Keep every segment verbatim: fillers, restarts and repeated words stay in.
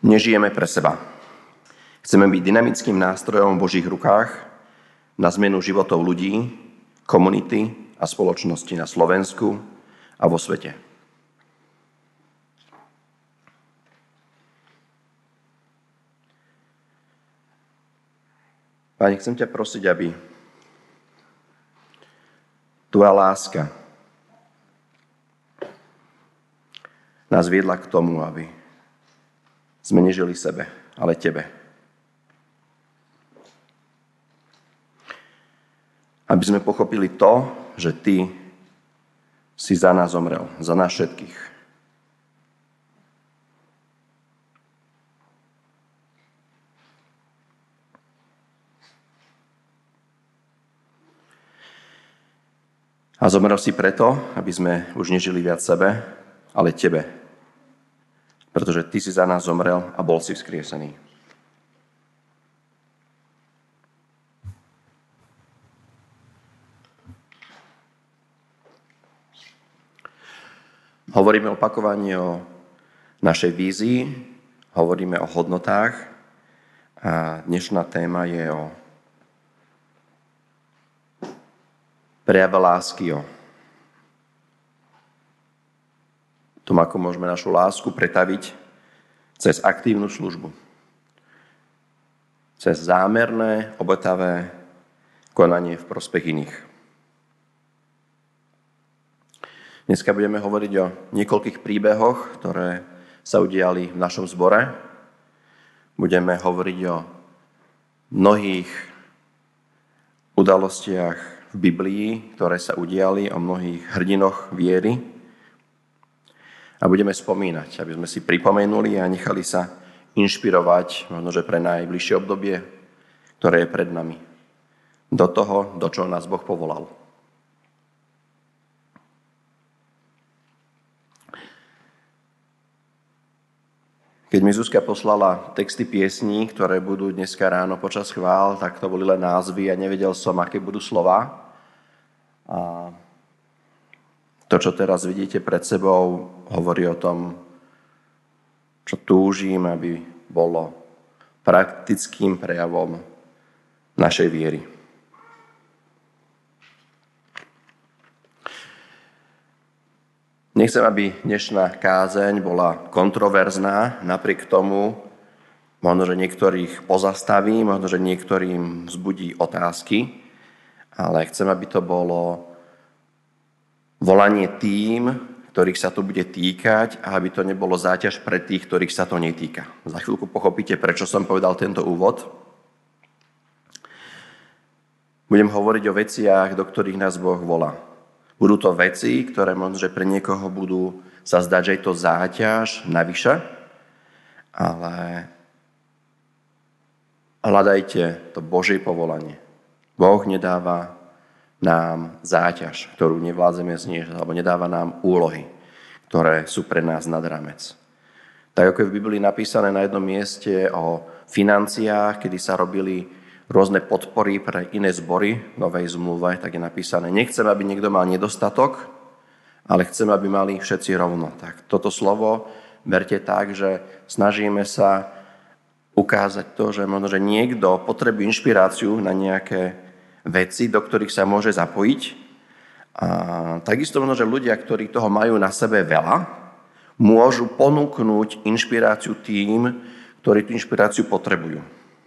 Nežijeme pre seba. Chceme byť dynamickým nástrojom v Božích rukách na zmenu životov ľudí, komunity a spoločnosti na Slovensku a vo svete. Pane, chcem ťa prosiť, aby tvoja láska nás viedla k tomu, aby sme nežili sebe, ale tebe. Aby sme pochopili to, že ty si za nás zomrel, za nás všetkých. A zomrel si preto, aby sme už nežili viac sebe, ale tebe. Pretože ty si za nás zomrel a bol si vzkriesený. Hovoríme opakovane o našej vízii, hovoríme o hodnotách a dnešná téma je o prejave lásky, o tom, ako môžeme našu lásku pretaviť cez aktívnu službu. Cez zámerné, obetavé konanie v prospech iných. Dneska budeme hovoriť o niekoľkých príbehoch, ktoré sa udiali v našom zbore. Budeme hovoriť o mnohých udalostiach v Biblii, ktoré sa udiali, o mnohých hrdinoch viery. A budeme spomínať, aby sme si pripomenuli a nechali sa inšpirovať, možno, že pre najbližšie obdobie, ktoré je pred nami. Do toho, do čoho nás Boh povolal. Keď mi Zuzka poslala texty piesní, ktoré budú dneska ráno počas chvál, tak to boli len názvy a nevedel som, aké budú slová. A to, čo teraz vidíte pred sebou, hovorí o tom, čo túžim, aby bolo praktickým prejavom našej viery. Nechcem, aby dnešná kázeň bola kontroverzná, napriek tomu možno, že niektorých pozastaví, možno, že niektorým vzbudí otázky, ale chcem, aby to bolo volanie tým, ktorých sa to bude týkať a aby to nebolo záťaž pre tých, ktorých sa to netýka. Za chvíľku pochopíte, prečo som povedal tento úvod. Budem hovoriť o veciach, do ktorých nás Boh volá. Budú to veci, ktoré možno, že pre niekoho budú sa zdať, že je to záťaž navyše, ale hľadajte to Božie povolanie. Boh nedáva nám záťaž, ktorú nevládzeme zniesť, alebo nedáva nám úlohy, ktoré sú pre nás nad rámec. Tak ako je v Biblii napísané na jednom mieste o financiách, kedy sa robili rôzne podpory pre iné zbory v Novej zmluve, tak je napísané, nechcem, aby niekto mal nedostatok, ale chcem, aby mali všetci rovno. Tak toto slovo berte tak, že snažíme sa ukázať to, že možno, že niekto potrebuje inšpiráciu na nejaké veci, do ktorých sa môže zapojiť. A takisto možno, že ľudia, ktorí toho majú na sebe veľa, môžu ponúknuť inšpiráciu tým, ktorí tú inšpiráciu potrebujú.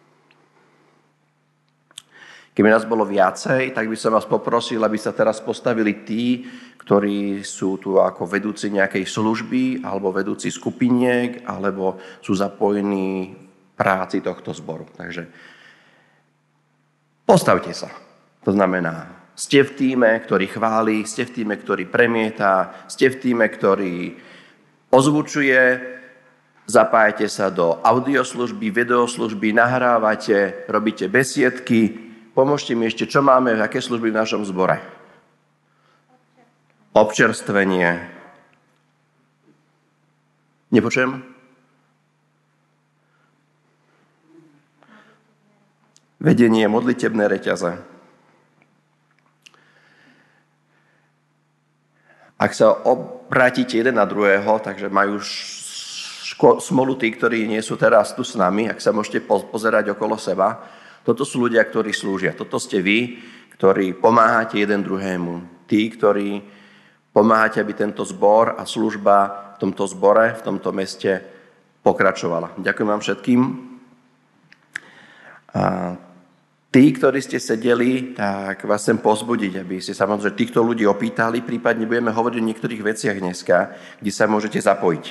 Keby nás bolo viacej, tak by som vás poprosil, aby sa teraz postavili tí, ktorí sú tu ako vedúci nejakej služby, alebo vedúci skupiniek, alebo sú zapojení v práci tohto zboru. Takže postavte sa. To znamená, ste v tíme, ktorý chváli, ste v tíme, ktorý premieta, ste v tíme, ktorý ozvučuje, zapájate sa do audioslužby, videoslužby, nahrávate, robíte besiedky. Pomôžte mi ešte, čo máme, aké služby v našom zbore. Občerstvenie. Nepočujem? Vedenie, modlitebné reťaze. Ak sa obrátite jeden na druhého, takže majú ško- smolu tí, ktorí nie sú teraz tu s nami, ak sa môžete pozerať okolo seba. Toto sú ľudia, ktorí slúžia. Toto ste vy, ktorí pomáhate jeden druhému. Tí, ktorí pomáhate, aby tento zbor a služba v tomto zbore, v tomto meste pokračovala. Ďakujem vám všetkým. A tí, ktorí ste sedeli, tak vás chcem pozbudiť, aby ste sa samozrejme týchto ľudí opýtali, prípadne budeme hovoriť o niektorých veciach dneska, kde sa môžete zapojiť.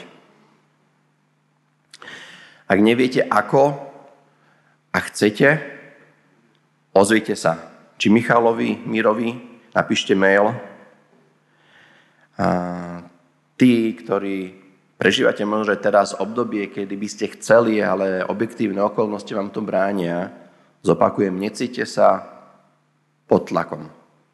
Ak neviete ako a chcete, ozvite sa. Či Michalovi, Mirovi, napíšte mail. A tí, ktorí prežívate možno teraz obdobie, kedy by ste chceli, ale objektívne okolnosti vám to bránia, zopakujem, necíte sa pod tlakom.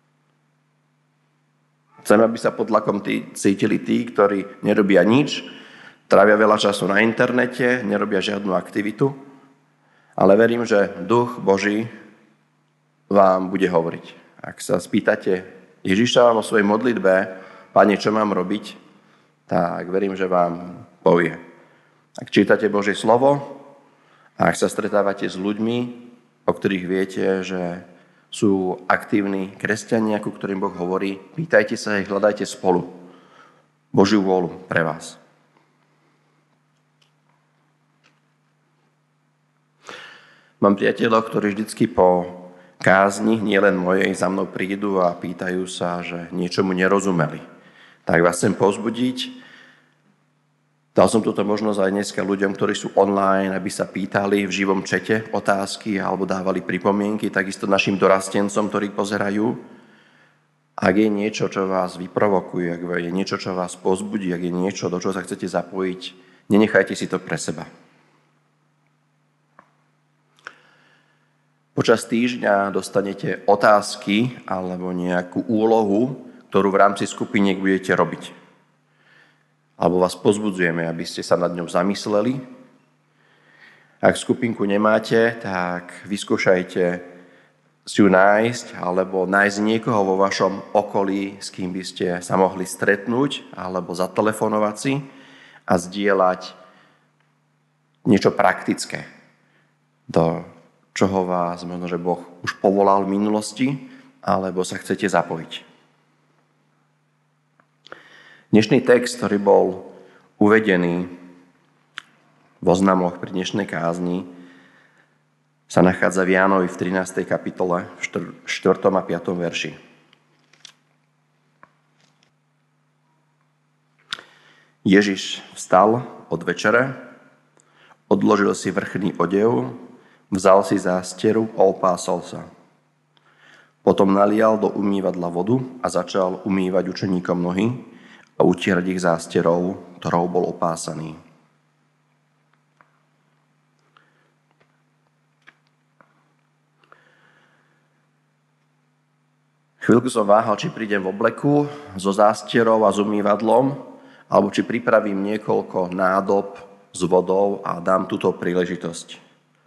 Chcem, aby sa pod tlakom tí, cítili tí, ktorí nerobia nič, trávia veľa času na internete, nerobia žiadnu aktivitu, ale verím, že Duch Boží vám bude hovoriť. Ak sa spýtate Ježiša o svojej modlitbe, Pane, čo mám robiť, tak verím, že vám povie. Ak čítate Božie slovo a ak sa stretávate s ľuďmi, o ktorých viete, že sú aktívni kresťania, ku ktorým Boh hovorí, pýtajte sa ich, hľadajte spolu Božiu vôľu pre vás. Mám priateľov, ktorí vždycky po kázni, nielen mojej, za mnou prídu a pýtajú sa, že niečomu nerozumeli. Tak vás chcem povzbudiť. Dal som túto možnosť aj dneska ľuďom, ktorí sú online, aby sa pýtali v živom čete otázky alebo dávali pripomienky, takisto našim dorastencom, ktorí pozerajú. Ak je niečo, čo vás vyprovokuje, ak je niečo, čo vás povzbudí, ak je niečo, do čoho sa chcete zapojiť, nenechajte si to pre seba. Počas týždňa dostanete otázky alebo nejakú úlohu, ktorú v rámci skupiniek budete robiť. Alebo vás pozbudzujeme, aby ste sa nad ňou zamysleli. Ak skupinku nemáte, tak vyskúšajte si ju nájsť alebo nájsť niekoho vo vašom okolí, s kým by ste sa mohli stretnúť alebo zatelefonovať si a zdieľať niečo praktické, do čoho vás možno, že Boh už povolal v minulosti, alebo sa chcete zapojiť. Dnešný text, ktorý bol uvedený v oznamoch pri dnešnej kázni, sa nachádza v Jánovi v trinástej kapitole, v štvrtom a piatom verši. Ježiš vstal od večere, odložil si vrchný odev, vzal si zásteru a opásal sa. Potom nalial do umývadla vodu a začal umývať učeníkom nohy a utierať ich zásterou, ktorou bol opásaný. Chvíľku som váhal, či prídem v obleku so zásterou a s umývadlom, alebo či pripravím niekoľko nádob s vodou a dám túto príležitosť.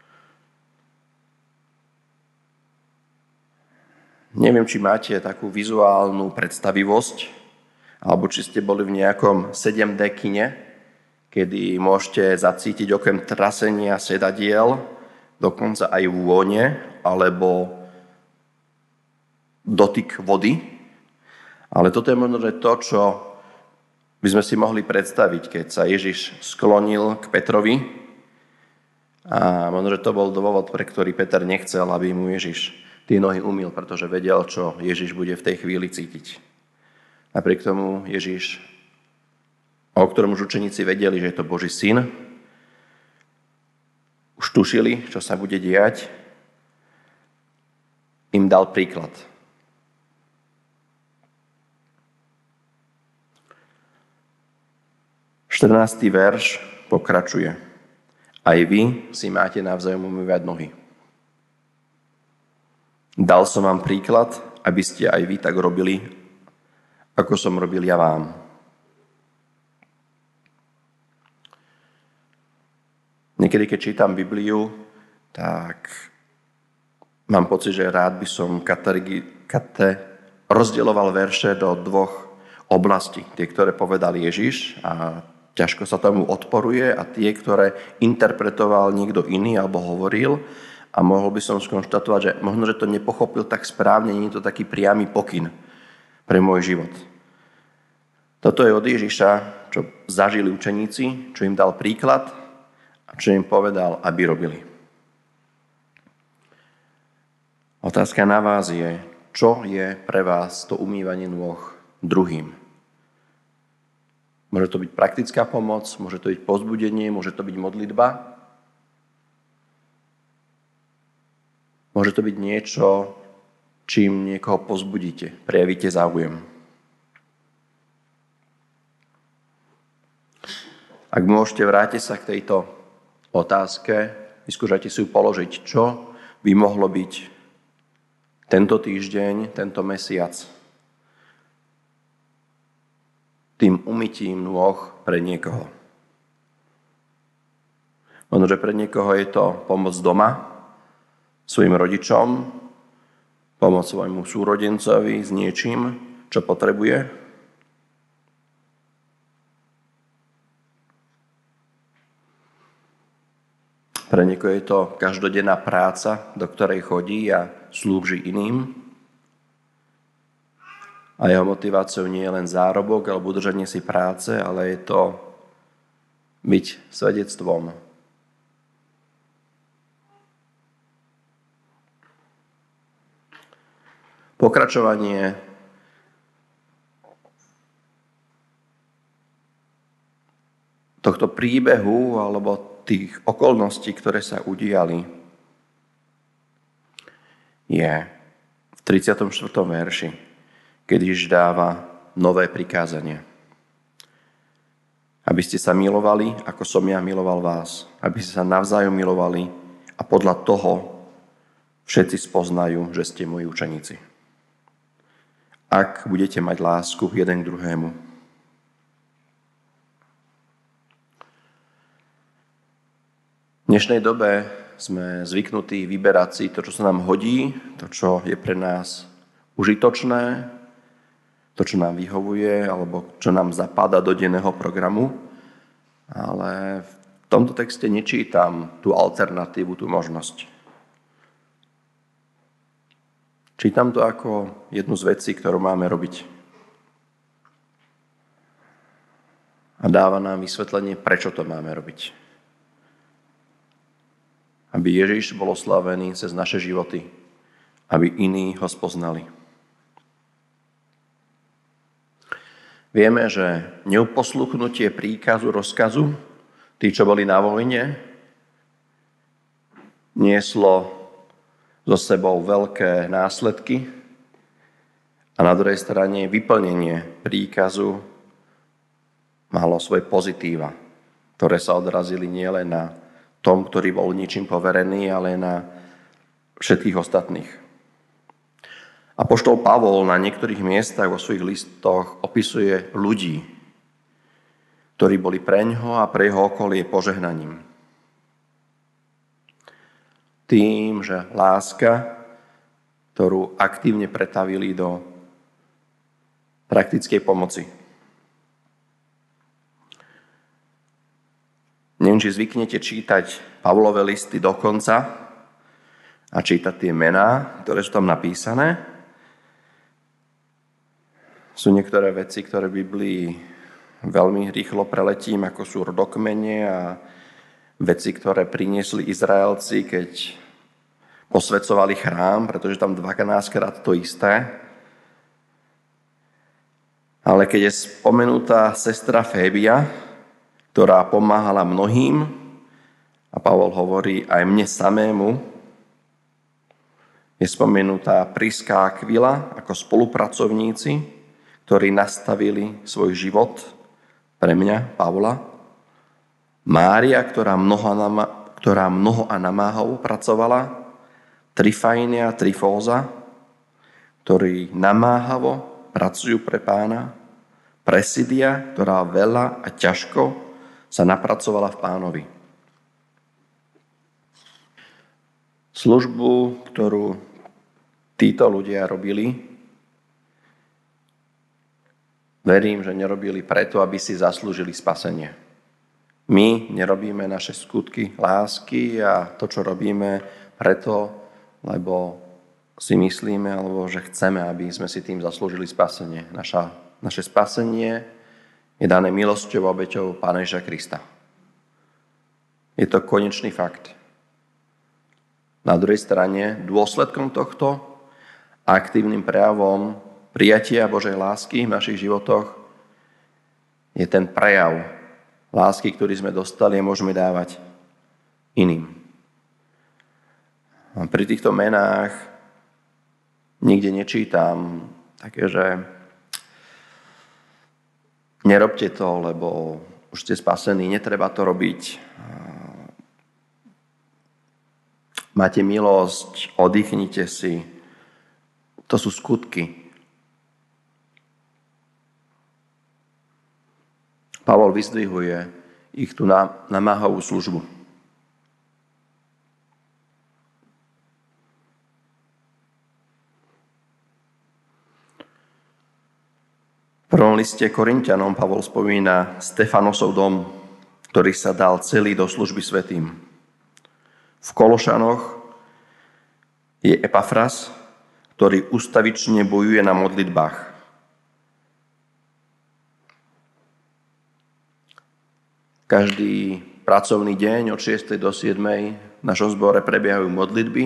Neviem, či máte takú vizuálnu predstavivosť, alebo či ste boli v nejakom sedem dé kine, kedy môžete zacítiť okrem trasenia sedadiel, dokonca aj vône, alebo dotyk vody. Ale toto je možno to, čo by sme si mohli predstaviť, keď sa Ježiš sklonil k Petrovi. A možno, že to bol dôvod, pre ktorý Peter nechcel, aby mu Ježiš tie nohy umyl, pretože vedel, čo Ježiš bude v tej chvíli cítiť. Napriek tomu Ježiš, o ktorom už učeníci vedeli, že je to Boží syn, už tušili, čo sa bude diať, im dal príklad. štrnásty verš pokračuje. Aj vy si máte navzájom umývať nohy. Dal som vám príklad, aby ste aj vy tak robili, ako som robil ja vám. Niekedy, keď čítam Bibliu, tak mám pocit, že rád by som katergi, kate, rozdieloval verše do dvoch oblastí. Tie, ktoré povedal Ježiš a ťažko sa tomu odporuje a tie, ktoré interpretoval niekto iný alebo hovoril, a mohol by som skonštatovať, že možno, že to nepochopil tak správne, nie je to taký priamy pokyn pre môj život. Toto je od Ježiša, čo zažili učeníci, čo im dal príklad a čo im povedal, aby robili. Otázka na vás je, čo je pre vás to umývanie nôh druhým? Môže to byť praktická pomoc, môže to byť povzbudenie, môže to byť modlitba. Môže to byť niečo, čím niekoho povzbudíte, prejavíte záujem. Ak môžete, vrátiť sa k tejto otázke, vyskúšajte si ju položiť, čo by mohlo byť tento týždeň, tento mesiac tým umytím nôh pre niekoho. Možno, že pre niekoho je to pomoc doma, svojim rodičom, pomoc svojmu súrodencovi s niečím, čo potrebuje. Pre niekoho je to každodenná práca, do ktorej chodí a slúži iným. A jeho motiváciou nie je len zárobok alebo udržanie si práce, ale je to byť svedectvom. Pokračovanie tohto príbehu alebo tých okolností, ktoré sa udiali, je v tridsiatom štvrtom verši, keď Ježiš dáva nové prikázanie. Aby ste sa milovali, ako som ja miloval vás. Aby ste sa navzájom milovali a podľa toho všetci spoznajú, že ste moji učeníci. Ak budete mať lásku jeden k druhému. V dnešnej dobe sme zvyknutí vyberať si to, čo sa nám hodí, to, čo je pre nás užitočné, to, čo nám vyhovuje, alebo čo nám zapadá do denného programu. Ale v tomto texte nečítam tú alternatívu, tú možnosť. Čítam to ako jednu z vecí, ktorú máme robiť. A dáva nám vysvetlenie, prečo to máme robiť. Aby Ježiš bol oslavený cez naše životy. Aby iní ho spoznali. Vieme, že neuposluchnutie príkazu, rozkazu, tí, čo boli na vojne, nieslo so sebou veľké následky a na druhej strane vyplnenie príkazu malo svoje pozitíva, ktoré sa odrazili nielen na tom, ktorý bol ničím poverený, ale na všetkých ostatných. Apoštol Pavol na niektorých miestach vo svojich listoch opisuje ľudí, ktorí boli preňho a pre jeho okolie požehnaním. Tým, že láska, ktorú aktívne pretavili do praktickej pomoci. Neviem, či zvyknete čítať Pavlové listy do konca a čítať tie mená, ktoré sú tam napísané. Sú niektoré veci, ktoré v Biblii veľmi rýchlo preletím, ako sú rodokmene a veci, ktoré priniesli Izraelci, keď posväcovali chrám, pretože tam dvanásťkrát to isté. Ale keď je spomenutá sestra Fébia, ktorá pomáhala mnohým, a Pavol hovorí aj mne samému, je spomenutá Priska a Aquila ako spolupracovníci, ktorí nastavili svoj život pre mňa, Pavla. Mária, ktorá mnoho, ktorá mnoho a namáhavo pracovala, Trifajnia a Trifóza, ktorí namáhavo pracujú pre Pána, Presidia, ktorá veľa a ťažko sa napracovala v Pánovi. Službu, ktorú títo ľudia robili, verím, že nerobili preto, aby si zaslúžili spasenie. My nerobíme naše skutky lásky a to, čo robíme preto, lebo si myslíme, alebo že chceme, aby sme si tým zaslúžili spasenie. Naša, naše spasenie je dané milosťou a obeťou Pána Ježiša Krista. Je to konečný fakt. Na druhej strane, dôsledkom tohto, aktívnym prejavom prijatia Božej lásky v našich životoch je ten prejav lásky, ktorý sme dostali a môžeme dávať iným. A pri týchto menách nikde nečítam také, že nerobte to, lebo už ste spasení, netreba to robiť. Máte milosť, oddychnite si. To sú skutky. Pavol vyzdvihuje ich tu na namáhavú službu. V prvom liste Korinťanom Pavol spomína Stefanosov dom, ktorý sa dal celý do služby svätým. V Kološanoch je Epafras, ktorý ustavične bojuje na modlitbách. Každý pracovný deň od šiestej do siedmej v našom zbore prebiehajú modlitby.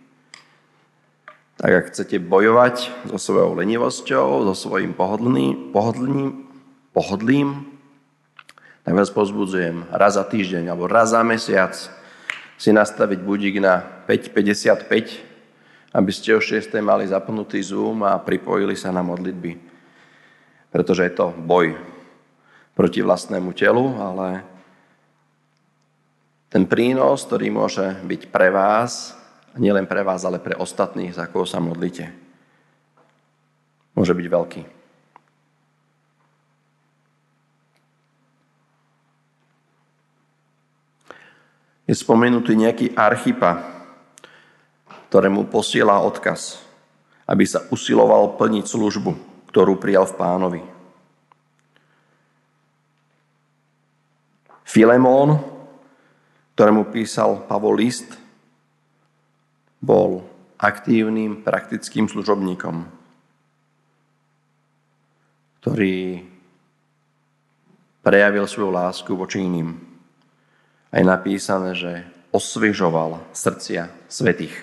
Tak ak chcete bojovať so svojou lenivosťou, so svojím pohodlným, pohodlným, pohodlím, tak vás pozbudzujem raz za týždeň alebo raz za mesiac si nastaviť budík na päť päťdesiatpäť, aby ste o šiestej mali zapnutý Zoom a pripojili sa na modlitby. Pretože je to boj proti vlastnému telu, ale ten prínos, ktorý môže byť pre vás, a nielen pre vás, ale pre ostatných, za koho sa modlíte, môže byť veľký. Je spomenutý nejaký Archipa, ktorému posiela odkaz, aby sa usiloval plniť službu, ktorú prijal v Pánovi. Filemón, ktorému písal Pavol list, bol aktívnym, praktickým služobníkom, ktorý prejavil svoju lásku voči iným. A je napísané, že osviežoval srdcia svätých.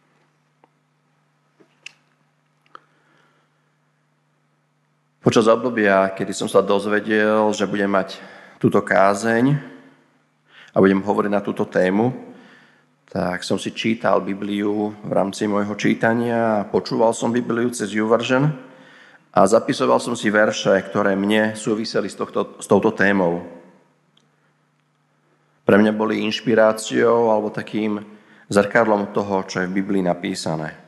Počas obdobia, kedy som sa dozvedel, že budem mať túto kázeň, a budem hovoriť na túto tému, tak som si čítal Bibliu v rámci môjho čítania, počúval som Bibliu cez YouVersion a zapisoval som si verše, ktoré mne súviseli s, tohto, s touto témou. Pre mňa boli inšpiráciou alebo takým zrkadlom toho, čo je v Biblii napísané.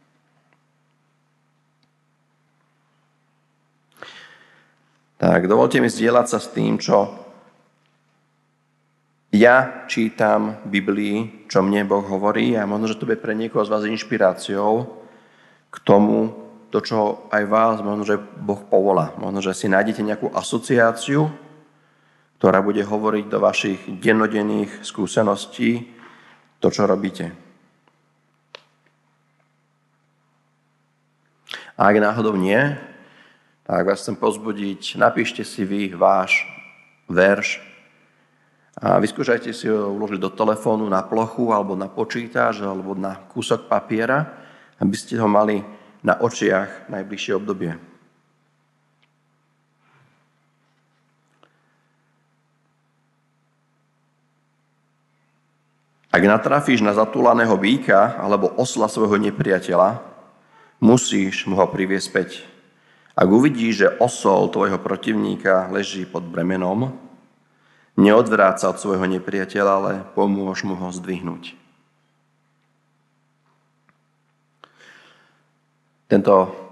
Tak dovolte mi zdieľať sa s tým, čo ja čítam v Biblii, čo mne Boh hovorí a možno, že to bude pre niekoho z vás inšpiráciou k tomu, to, čo aj vás možno, že Boh povolá. Možno, že si nájdete nejakú asociáciu, ktorá bude hovoriť do vašich dennodenných skúseností to, čo robíte. A ak náhodou nie, tak vás chcem pozbudiť, napíšte si vy váš verš a vyskúšajte si ho uložiť do telefónu na plochu alebo na počítač alebo na kúsok papiera, aby ste ho mali na očiach najbližšie obdobie. Ak natrafíš na zatúlaného býka alebo osla svojho nepriateľa, musíš mu ho priviesť späť. Ak uvidíš, že osol tvojho protivníka leží pod bremenom, neodvráť sa od svojho nepriateľa, ale pomôž mu ho zdvihnúť. Tento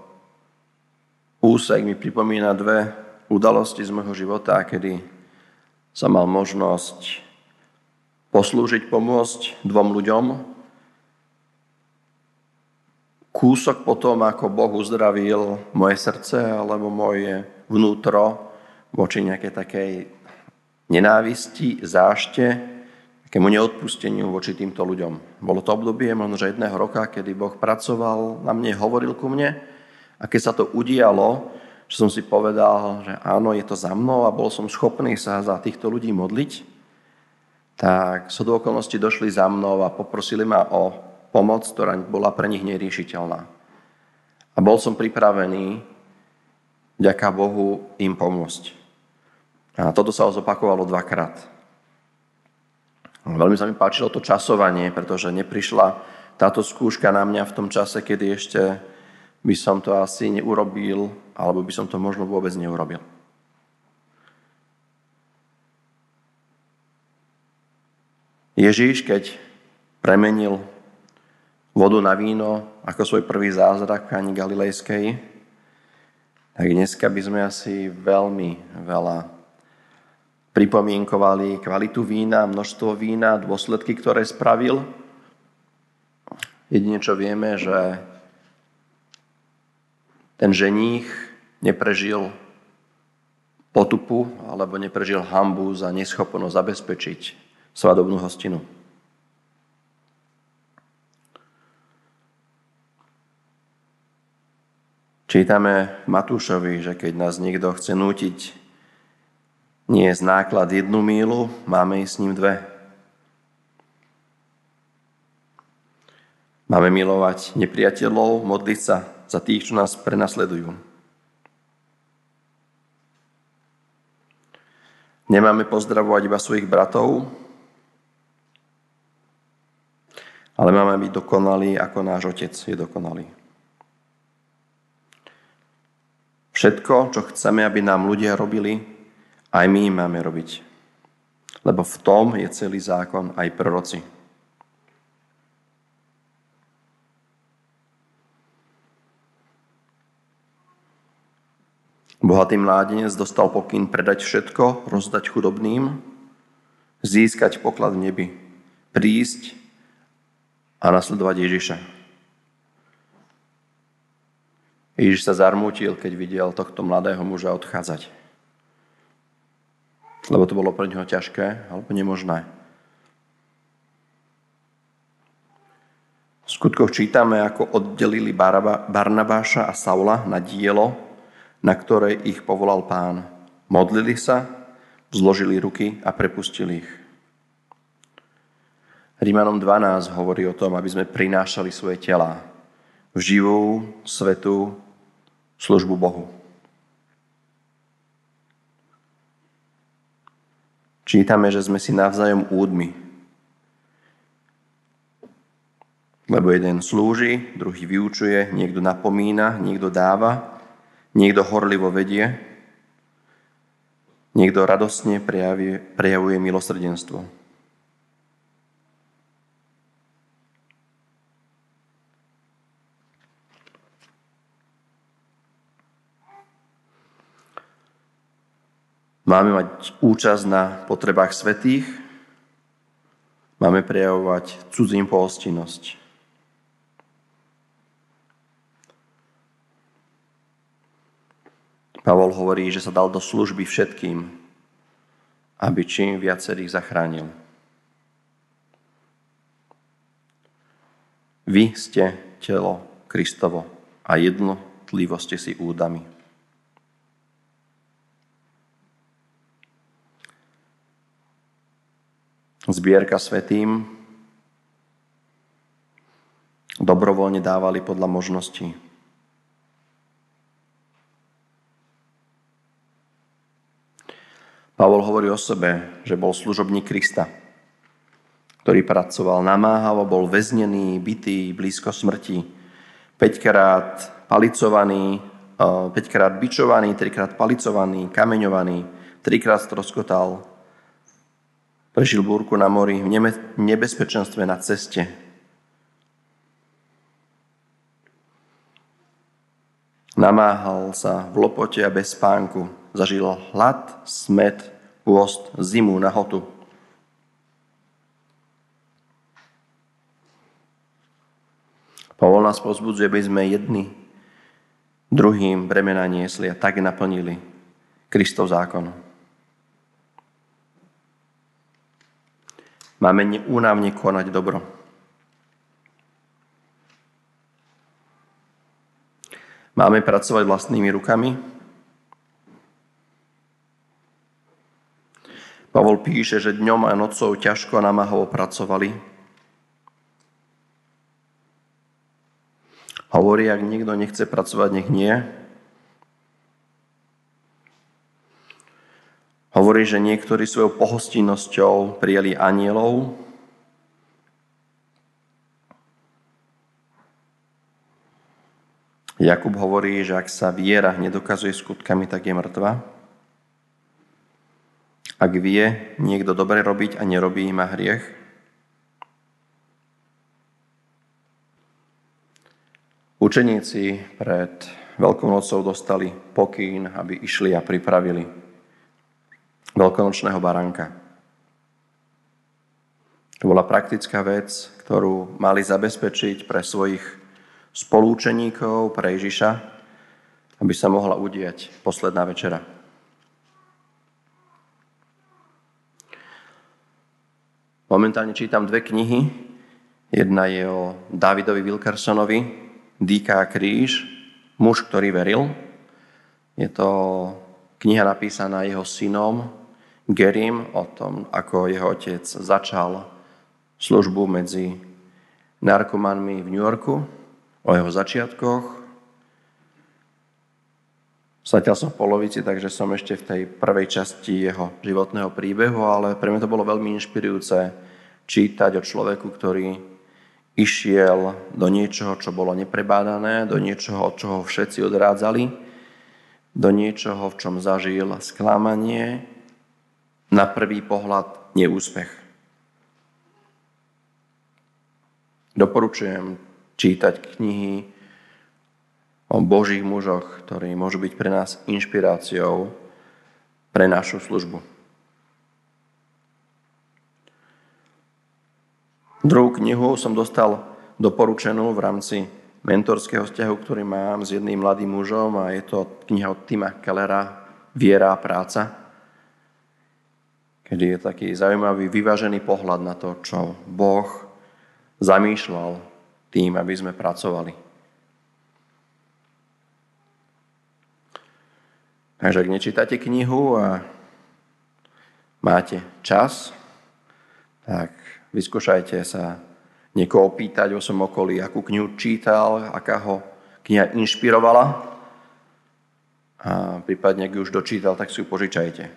úsek mi pripomína dve udalosti z môjho života, kedy som mal možnosť poslúžiť, pomôcť dvom ľuďom. Kúsok potom, ako Boh uzdravil moje srdce alebo moje vnútro voči nejakej takej nenávisti, zášte, takému neodpusteniu voči týmto ľuďom. Bolo to obdobie možno že jedného roka, kedy Boh pracoval na mne, hovoril ku mne a keď sa to udialo, že som si povedal, že áno, je to za mnou a bol som schopný sa za týchto ľudí modliť, tak sú do okolností došli za mnou a poprosili ma o pomoc, ktorá bola pre nich neriešiteľná. A bol som pripravený, vďaka Bohu, im pomôcť. A toto sa zopakovalo dvakrát. Veľmi sa mi páčilo to časovanie, pretože neprišla táto skúška na mňa v tom čase, kedy ešte by som to asi neurobil, alebo by som to možno vôbec neurobil. Ježíš, keď premenil vodu na víno ako svoj prvý zázrak v Káni Galilejskej, tak dneska by sme asi veľmi veľa pripomienkovali kvalitu vína, množstvo vína, dôsledky, ktoré spravil. Jedine, čo vieme, že ten ženích neprežil potupu alebo neprežil hanbu za neschopnosť zabezpečiť svadobnú hostinu. Čítame v Matúšovi, že keď nás niekto chce nútiť nie je náklad jednu míľu, máme ísť s ním dve. Máme milovať nepriateľov, modliť sa za tých, čo nás prenasledujú. Nemáme pozdravovať iba svojich bratov, ale máme byť dokonalí, ako náš Otec je dokonalý. Všetko, čo chceme, aby nám ľudia robili, aj my im máme robiť. Lebo v tom je celý zákon, aj proroci. Bohatý mládenec dostal pokyn predať všetko, rozdať chudobným, získať poklad v nebi, prísť a nasledovať Ježiša. Ježiš sa zarmútil, keď videl tohto mladého muža odchádzať. Lebo to bolo pre neho ťažké alebo nemožné. V skutkoch čítame, ako oddelili Barnabáša a Saula na dielo, na ktoré ich povolal Pán. Modlili sa, zložili ruky a prepustili ich. Rímanom dvanásť hovorí o tom, aby sme prinášali svoje telá v živú, svätú službu Bohu. Čítame, že sme si navzájom údmi. Lebo jeden slúži, druhý vyučuje, niekto napomína, niekto dáva, niekto horlivo vedie, niekto radostne prejavuje, prejavuje milosrdenstvo. Máme mať účasť na potrebách svätých, máme prejavovať cudzím pohostinnosť. Pavol hovorí, že sa dal do služby všetkým, aby čím viacerých zachránil. Vy ste telo Kristovo a jednotlivo ste si údami. Zbierka svätým dobrovoľne dávali podľa možností. Pavol hovorí o sebe, že bol služobník Krista, ktorý pracoval namáhavo, bol väznený, bitý, blízko smrti, päťkrát palicovaný, päťkrát bičovaný, trikrát palicovaný, kameňovaný, trikrát stroskotal. Prežil búrku na mori, v nebezpečenstve na ceste. Namáhal sa v lopote a bez spánku. Zažil hlad, smäd, pôst, zimu, nahotu. Pavol nás povzbudzuje, aby sme jedni druhým bremena niesli a tak naplnili Kristov zákon. Máme neúnavne konať dobro. Máme pracovať vlastnými rukami. Pavol píše, že dňom a nocou ťažko a namáhavo pracovali. Hovorí, ak niekto nechce pracovať, nech nie. Hovorí, že niektorí svojou pohostinnosťou prijali anielov. Jakub hovorí, že ak sa viera nedokazuje skutkami, tak je mŕtva. Ak vie niekto dobre robiť a nerobí, má hriech. Učeníci pred Veľkou nocou dostali pokyn, aby išli a pripravili veľkonočného baránka. To bola praktická vec, ktorú mali zabezpečiť pre svojich spolúčeníkov, pre Ježiša, aby sa mohla udieť posledná večera. Momentálne čítam dve knihy. Jedna je o Davidovi Wilkersonovi, Dýka a kríž, muž, ktorý veril. Je to kniha napísaná jeho synom Garym o tom, ako jeho otec začal službu medzi narkomanmi v New Yorku, o jeho začiatkoch. Zatiaľ som v polovici, takže som ešte v tej prvej časti jeho životného príbehu, ale pre mňa to bolo veľmi inšpirujúce čítať o človeku, ktorý išiel do niečoho, čo bolo neprebádané, do niečoho, od čoho všetci odrádzali, do niečoho, v čom zažil sklamanie, na prvý pohľad neúspech. Doporučujem čítať knihy o Božích mužoch, ktorí môžu byť pre nás inšpiráciou pre našu službu. Druhú knihu som dostal doporučenú v rámci mentorského vzťahu, ktorý mám s jedným mladým mužom, a je to kniha od Tima Kellera Viera a práca, kedy je taký zaujímavý, vyvážený pohľad na to, čo Boh zamýšľal tým, aby sme pracovali. Takže ak nečítate knihu a máte čas, tak vyskúšajte sa niekoho opýtať o svojom okolí, akú knihu čítal, aká ho kniha inšpirovala, a prípadne, ak ju už dočítal, tak si ju požičajte.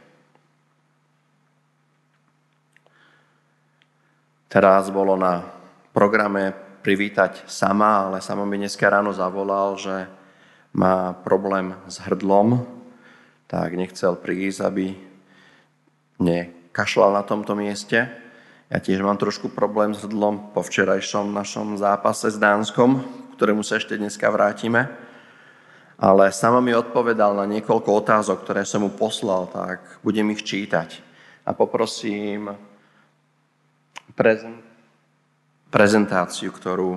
Teraz bolo na programe privítať Sama, ale Samo mi dneska ráno zavolal, že má problém s hrdlom, tak nechcel prísť, aby nekašľal na tomto mieste. Ja tiež mám trošku problém s hrdlom po včerajšom našom zápase s Dánskom, ktorému sa ešte dneska vrátime. Ale Samo mi odpovedal na niekoľko otázok, ktoré som mu poslal, tak budem ich čítať. A poprosím prezent prezentáciu, ktorú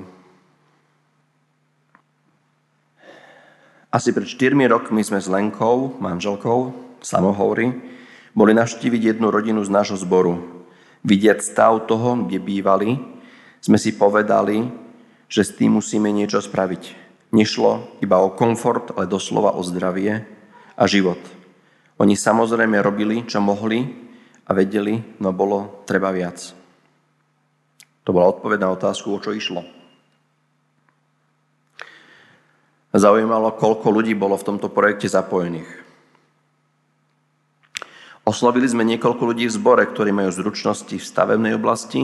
asi pred štyrmi rokmi sme s Lenkou, manželkou, Samo hovorí, boli navštíviť jednu rodinu z nášho zboru. Vidieť stav toho, kde bývali, sme si povedali, že s tým musíme niečo spraviť. Nešlo iba o komfort, ale doslova o zdravie a život. Oni samozrejme robili, čo mohli a vedeli, no bolo treba viac. To bola odpoveď na otázku, o čo išlo. Zaujímalo, koľko ľudí bolo v tomto projekte zapojených. Oslovili sme niekoľko ľudí v zbore, ktorí majú zručnosti v stavebnej oblasti.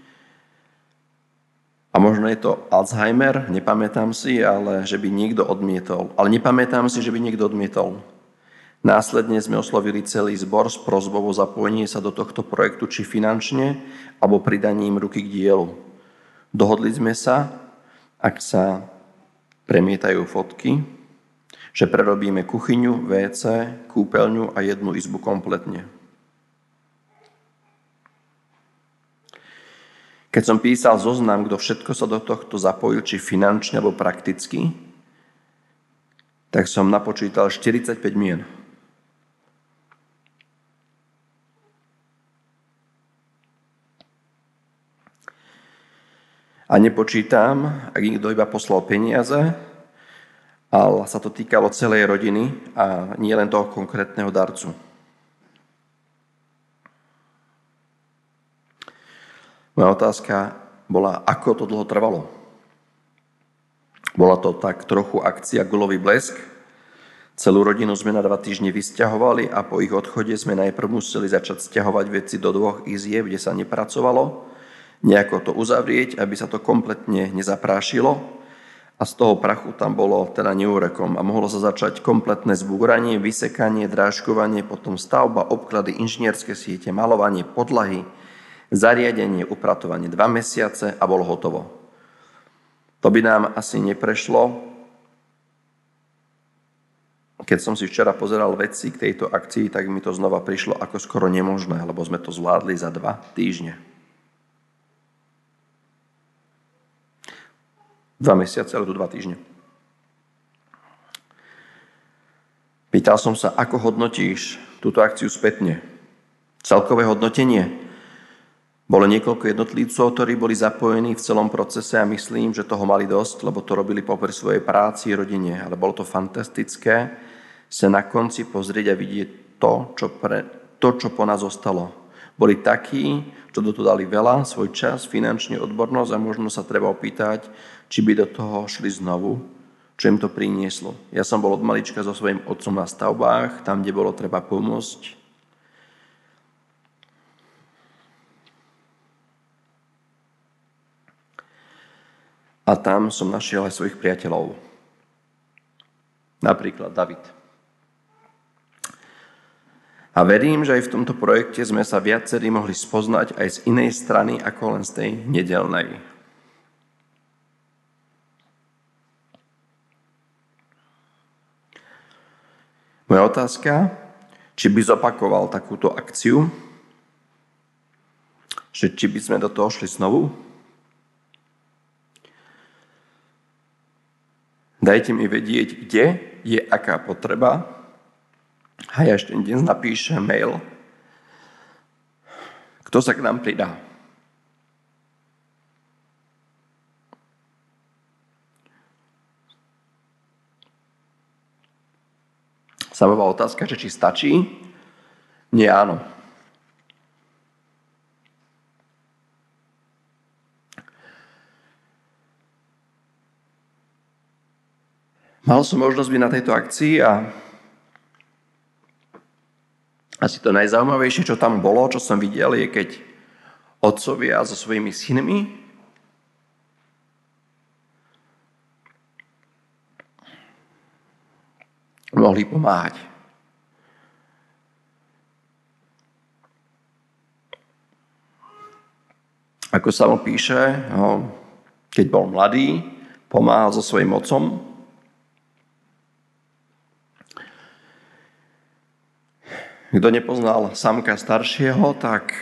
A možno je to Alzheimer, nepamätám si, ale že by niekto odmietol. Ale nepamätám si, že by niekto odmietol. Následne sme oslovili celý zbor s prosbou o zapojenie sa do tohto projektu, či finančne, alebo pridaním ruky k dielu. Dohodli sme sa, ak sa premietajú fotky, že prerobíme kuchyňu, vé cé, kúpeľňu a jednu izbu kompletne. Keď som písal zoznam, kto všetko sa do tohto zapojil, či finančne alebo prakticky, tak som napočítal štyridsaťpäť mien. A nepočítam, ak niekto iba poslal peniaze, ale sa to týkalo celej rodiny a nie len toho konkrétneho darcu. Moja otázka bola, ako to dlho trvalo. Bola to tak trochu akcia gulový blesk. Celú rodinu sme na dva týždne vysťahovali a po ich odchode sme najprv museli začať sťahovať veci do dvoch izieb, kde sa nepracovalo, nejako to uzavrieť, aby sa to kompletne nezaprášilo a z toho prachu tam bolo teda neúrekom a mohlo sa začať kompletné zbúranie, vysekanie, drážkovanie, potom stavba, obklady, inžinierské siete, malovanie, podlahy, zariadenie, upratovanie dva mesiace a bolo hotovo. To by nám asi neprešlo. Keď som si včera pozeral veci k tejto akcii, tak mi to znova prišlo ako skoro nemožné, lebo sme to zvládli za dva týždne. Dva mesiace, ale tu dva týždne. Pýtal som sa, ako hodnotíš túto akciu spätne? Celkové hodnotenie. Bolo niekoľko jednotlivcov, ktorí boli zapojení v celom procese a myslím, že toho mali dosť, lebo to robili popri svojej práci, rodine. Ale bolo to fantastické sa na konci pozrieť a vidieť to, čo, pre, to, čo po nás zostalo. Boli takí, čo do toho dali veľa, svoj čas, finančne odbornosť a možno sa treba opýtať, či by do toho šli znovu, čo im to prinieslo. Ja som bol od malička so svojím otcom na stavbách, tam, kde bolo treba pomôcť. A tam som našiel aj svojich priateľov. Napríklad David. A verím, že aj v tomto projekte sme sa viacerí mohli spoznať aj z inej strany ako len z tej nedeľnej. Moja otázka, či by zopakoval takúto akciu, že či by sme do toho šli znovu? Dajte mi vedieť, kde je aká potreba. A ja ešte dnes napíšem mail. Kto sa k nám pridá? Samová otázka, že či stačí? Nie, áno. Mal som možnosť byť na tejto akcii a asi to najzaujímavejšie, čo tam bolo, čo som videl, je keď otcovia so svojimi synmi mohli pomáhať. Ako sa mu píše, no, keď bol mladý, pomáhal so svojím otcom. Kto nepoznal Samka staršieho, tak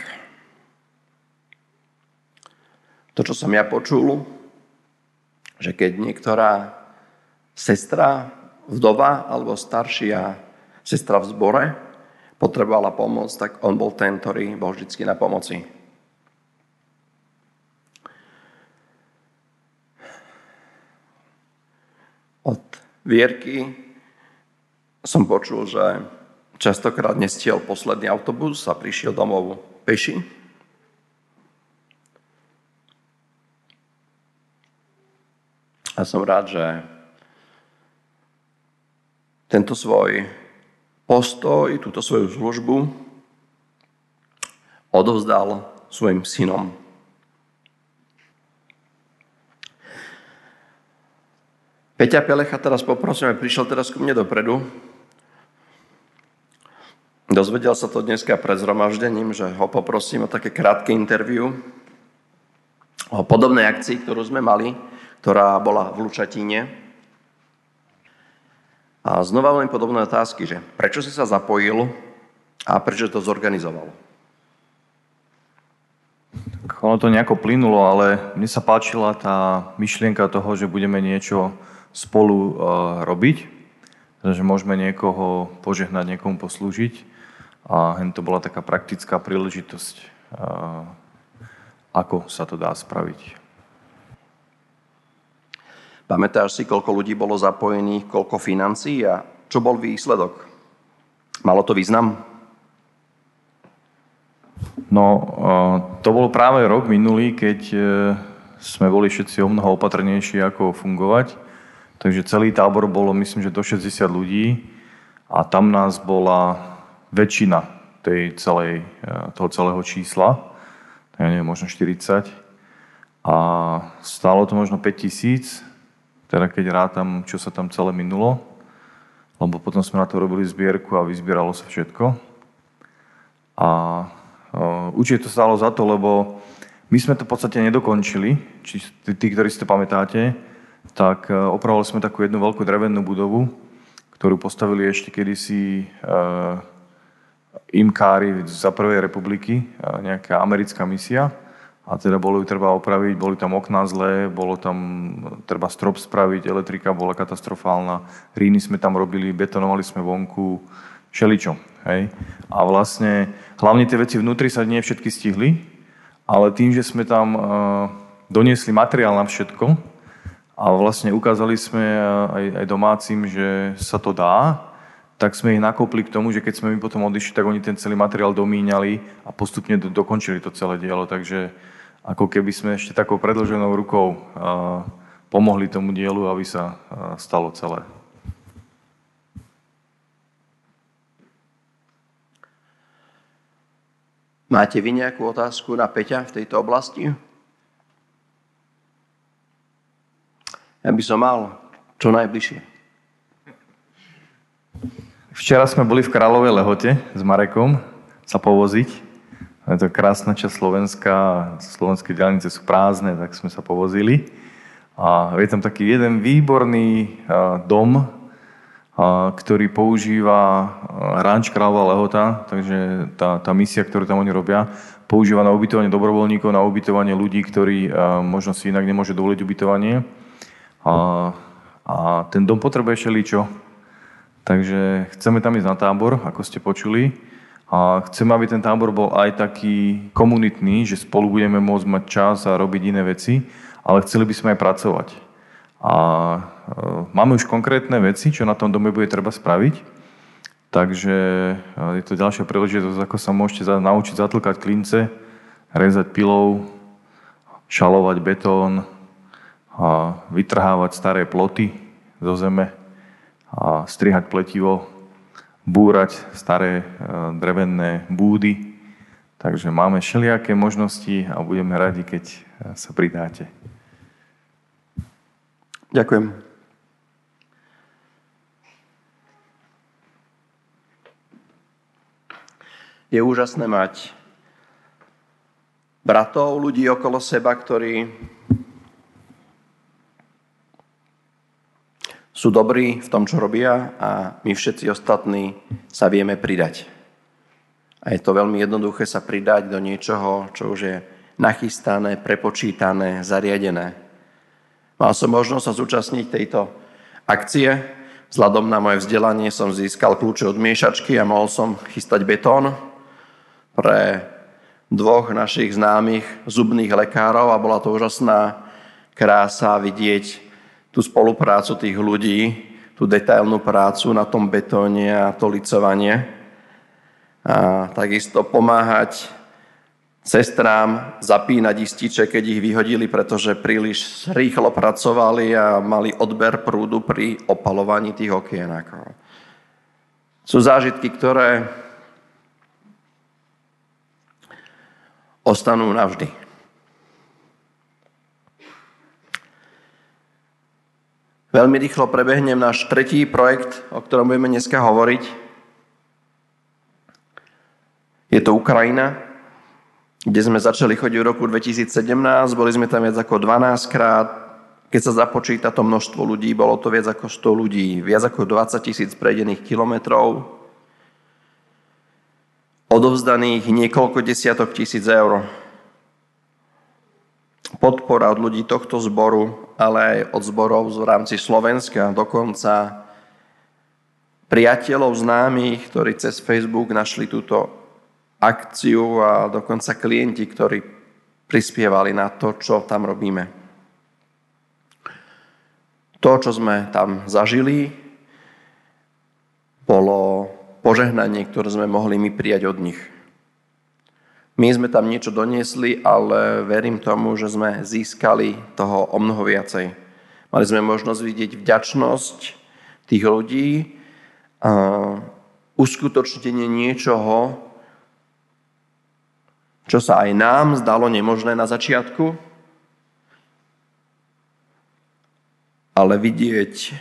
to, čo som ja počul, že keď niektorá sestra, vdova alebo staršia sestra v zbore potrebovala pomoc, tak on bol ten, ktorý bol vždy na pomoci. Od Vierky som počul, že častokrát nestiel posledný autobus a prišiel domov peši. A som rád, že tento svoj postoj, túto svoju službu odovzdal svojim synom. Peťa Pelecha teraz poprosím, prišiel teraz ku mne dopredu. Dozvedel sa to dneska pred zhromaždením, že ho poprosím o také krátke interview o podobnej akcii, ktorú sme mali, ktorá bola v Lučatíne. A znova len podobné otázky, že prečo si sa zapojil a prečo to zorganizoval? Ono to nejako plynulo, ale mne sa páčila tá myšlienka toho, že budeme niečo spolu uh, robiť, že môžeme niekoho požehnať, niekomu poslúžiť. A to bola taká praktická príležitosť, ako sa to dá spraviť. Pamätáš si, koľko ľudí bolo zapojených, koľko financií a čo bol výsledok? Malo to význam? No, to bol práve rok minulý, keď sme boli všetci o mnoho opatrnejší, ako fungovať. Takže celý tábor bolo, myslím, že do šesťdesiat ľudí a tam nás bola väčšina tej celej, toho celého čísla. Ja neviem, možno štyridsať. A stálo to možno päť tisíc, teda keď rátam, čo sa tam celé minulo. Lebo potom sme na to robili zbierku a vyzbieralo sa všetko. A uh, určite to stálo za to, lebo my sme to v podstate nedokončili. Či tí, tí ktorí si to pamätáte, tak uh, opravili sme takú jednu veľkú drevenú budovu, ktorú postavili ešte kedysi uh, imkári za prvej republiky, uh, nejaká americká misia. A teda bolo ju treba opraviť, boli tam okná zlé, bolo tam treba strop spraviť, elektrika bola katastrofálna, ríny sme tam robili, betonovali sme vonku, všeličo. Hej? A vlastne, hlavne tie veci vnútri sa nie všetky stihli, ale tým, že sme tam uh, doniesli materiál na všetko a vlastne ukázali sme aj, aj domácim, že sa to dá, tak sme ich nakopli k tomu, že keď sme my potom odišli, tak oni ten celý materiál domíňali a postupne do, dokončili to celé dielo. Takže ako keby sme ešte takou predĺženou rukou uh, pomohli tomu dielu, aby sa uh, stalo celé. Máte vy nejakú otázku na Peťa v tejto oblasti? Ja by som mal čo najbližšie. Včera sme boli v Kráľovej Lehote s Marekom sa povoziť. Je to krásna časť Slovenska, slovenské diaľnice sú prázdne, tak sme sa povozili. A je tam taký jeden výborný dom, ktorý používa ranč Kráľová Lehota, takže tá, tá misia, ktorú tam oni robia, používa na ubytovanie dobrovoľníkov, na ubytovanie ľudí, ktorí možno si inak nemôže dovoliť ubytovanie. A, a ten dom potrebuje všeličo. Takže chceme tam ísť na tábor, ako ste počuli. A chceme, aby ten tábor bol aj taký komunitný, že spolu budeme môcť mať čas a robiť iné veci, ale chceli by sme aj pracovať. A e, máme už konkrétne veci, čo na tom dome bude treba spraviť. Takže e, je to ďalšia príležitosť, ako sa môžete za, naučiť zatlkať klince, rezať pilou, šalovať betón, a vytrhávať staré ploty zo zeme a strihať pletivo, búrať staré drevené búdy. Takže máme všelijaké možnosti a budeme radi, keď sa pridáte. Ďakujem. Je úžasné mať bratov, ľudí okolo seba, ktorí sú dobrí v tom, čo robia a my všetci ostatní sa vieme pridať. A je to veľmi jednoduché sa pridať do niečoho, čo už je nachystané, prepočítané, zariadené. Mal som možnosť sa zúčastniť tejto akcie. Vzhľadom na moje vzdelanie som získal kľúče od miešačky a mohol som chystať betón pre dvoch našich známych zubných lekárov a bola to úžasná krása vidieť tú spoluprácu tých ľudí, tú detailnú prácu na tom betóne a to licovanie. A takisto pomáhať sestrám zapínať ističe, keď ich vyhodili, pretože príliš rýchlo pracovali a mali odber prúdu pri opalovaní tých okienak. Sú zážitky, ktoré ostanú navždy. Veľmi rýchlo prebehnem náš tretí projekt, o ktorom budeme dneska hovoriť. Je to Ukrajina, kde sme začali chodiť v roku dvetisícsedemnásť, boli sme tam viac ako dvanásťkrát. Keď sa započíta to množstvo ľudí, bolo to viac ako sto ľudí, viac ako dvadsať tisíc prejdených kilometrov, odovzdaných niekoľko desiatok tisíc eur. Podpora od ľudí tohto zboru, ale aj od zborov v rámci Slovenska, dokonca priateľov známych, ktorí cez Facebook našli túto akciu a dokonca klienti, ktorí prispievali na to, čo tam robíme. To, čo sme tam zažili, bolo požehnanie, ktoré sme mohli my prijať od nich. My sme tam niečo doniesli, ale verím tomu, že sme získali toho o mnoho viacej. Mali sme možnosť vidieť vďačnosť tých ľudí, a uskutočnenie niečoho, čo sa aj nám zdalo nemožné na začiatku, ale vidieť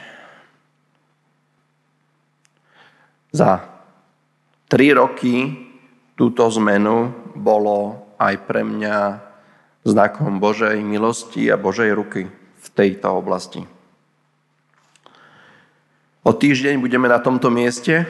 za tri roky túto zmenu bolo aj pre mňa znakom Božej milosti a Božej ruky v tejto oblasti. O týždeň budeme na tomto mieste.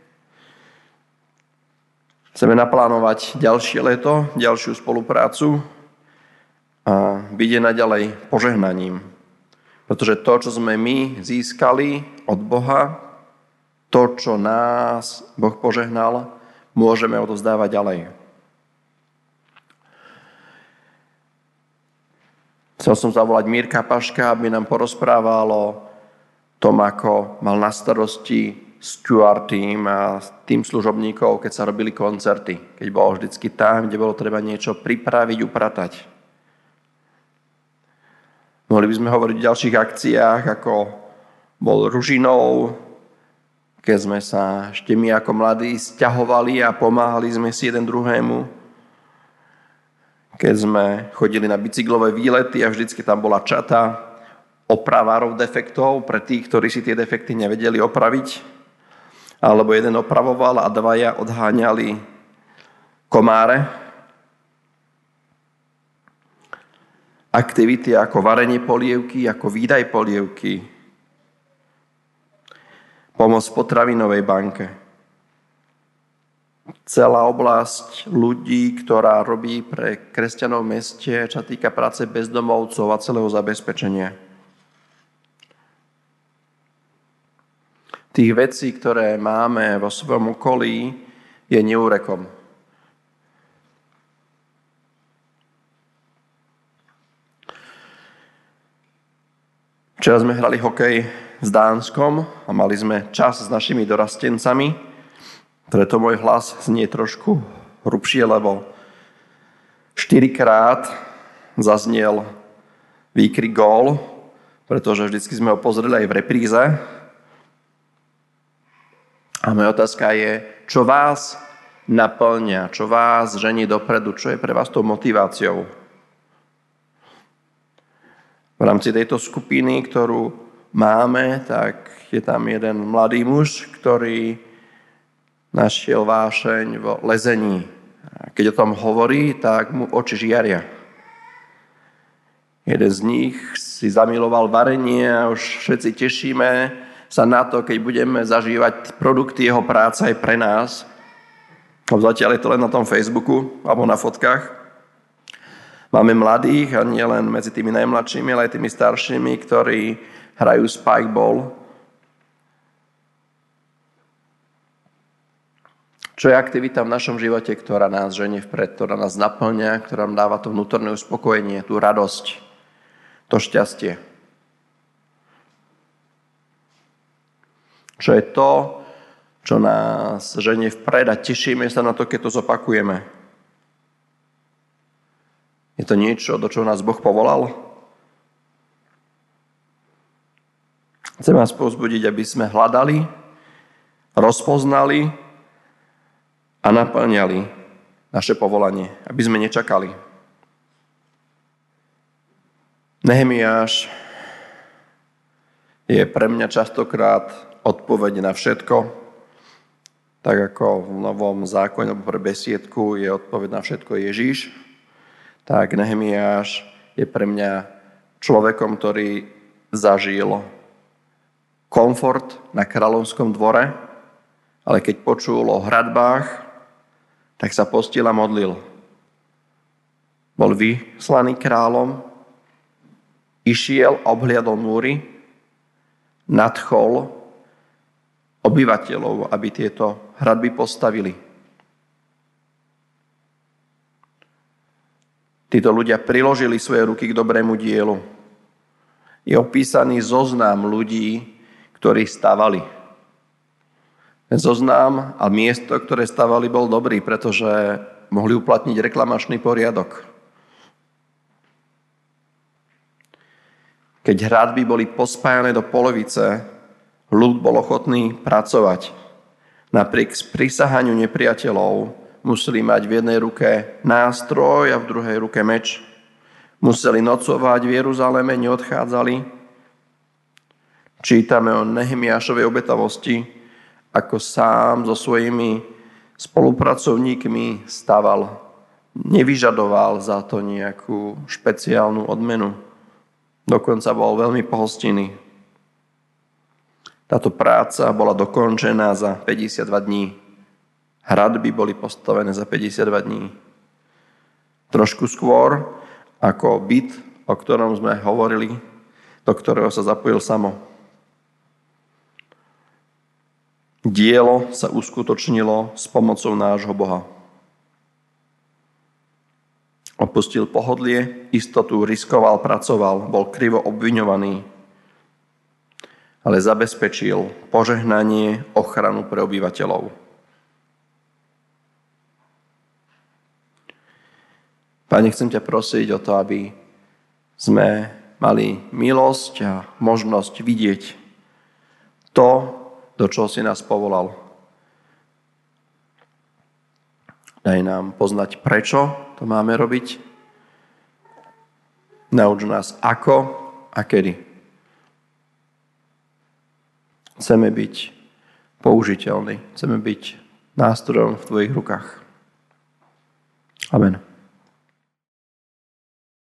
Chceme naplánovať ďalšie leto, ďalšiu spoluprácu a byť naďalej požehnaním. Pretože to, čo sme my získali od Boha, to, čo nás Boh požehnal, môžeme odovzdávať ďalej. Chcel som zavolať Mírka Paška, aby nám porozprával o tom, ako mal na starosti steward team a tým služobníkov, keď sa robili koncerty. Keď bol vždycky tam, kde bolo treba niečo pripraviť, upratať. Mohli by sme hovoriť o ďalších akciách, ako bol Ružinov, keď sme sa ešte my ako mladí sťahovali a pomáhali sme si jeden druhému. Keď sme chodili na bicyklové výlety a vždycky tam bola čata opravárov defektov pre tých, ktorí si tie defekty nevedeli opraviť. Alebo jeden opravoval a dvaja odháňali komáre. Aktivity ako varenie polievky, ako výdaj polievky. Pomoc potravinovej banke. Celá oblasť ľudí, ktorá robí pre kresťanov v meste, čo týka práce bezdomovcov a celého zabezpečenia. Tých vecí, ktoré máme vo svojom okolí, je neúrekom. Včera sme hrali hokej s Dánskom a mali sme čas s našimi dorastencami, preto môj hlas znie trošku hrubšie, lebo štyrikrát zaznel výkrik gól, pretože vždycky sme ho pozreli aj v repríze. A moja otázka je, čo vás naplňa, čo vás žení dopredu, čo je pre vás tou motiváciou. V rámci tejto skupiny, ktorú máme, tak je tam jeden mladý muž, ktorý našiel vášeň v lezení. A keď o tom hovorí, tak mu oči žiaria. Jeden z nich si zamiloval varenie a už všetci tešíme sa na to, keď budeme zažívať produkty jeho práce aj pre nás. Zatiaľ je to len na tom Facebooku alebo na fotkách. Máme mladých a nie len medzi tými najmladšími, ale aj tými staršími, ktorí hrajú spikeball. Čo je aktivita v našom živote, ktorá nás ženie vpred, ktorá nás naplňa, ktorá nám dáva to vnútorné uspokojenie, tú radosť, to šťastie. Čo je to, čo nás ženie vpred a tešíme sa na to, keď to zopakujeme. Je to niečo, do čoho nás Boh povolal? Chcem vás povzbudiť, aby sme hľadali, rozpoznali a naplňali naše povolanie, aby sme nečakali. Nehemiáš je pre mňa častokrát odpoveď na všetko, tak ako v Novom zákone pre besiedku je odpoveď na všetko Ježíš, tak Nehemiáš je pre mňa človekom, ktorý zažil komfort na kráľovskom dvore, ale keď počul o hradbách, tak sa postil a modlil. Bol vyslaný kráľom, išiel a obhliadol múry, nadchol obyvateľov, aby tieto hradby postavili. Títo ľudia priložili svoje ruky k dobrému dielu. je opísaný zoznam ľudí, ktorí stavali. Ten zoznam a miesto, ktoré stavali, bol dobrý, pretože mohli uplatniť reklamačný poriadok. Keď hradby boli pospájané do polovice, ľud bol ochotný pracovať. Napriek sprisahaniu nepriateľov museli mať v jednej ruke nástroj a v druhej ruke meč. Museli nocovať v Jeruzaleme, neodchádzali. Čítame o Nehemiášovej obetavosti, ako sám so svojimi spolupracovníkmi staval. Nevyžadoval za to nejakú špeciálnu odmenu. Dokonca bol veľmi pohostinný. Táto práca bola dokončená za päťdesiatdva dní. Hradby boli postavené za päťdesiatdva dní. Trošku skôr ako byt, o ktorom sme hovorili, do ktorého sa zapojil Samo. Dielo sa uskutočnilo s pomocou nášho Boha. Opustil pohodlie, istotu, riskoval, pracoval, bol krivo obviňovaný, ale zabezpečil požehnanie, ochranu pre obyvateľov. Pane, chcem ťa prosiť o to, aby sme mali milosť a možnosť vidieť to, do čoho si nás povolal. Daj nám poznať, prečo to máme robiť. Nauč nás ako a kedy. Chceme byť použiteľní. Chceme byť nástrojom v tvojich rukách. Amen.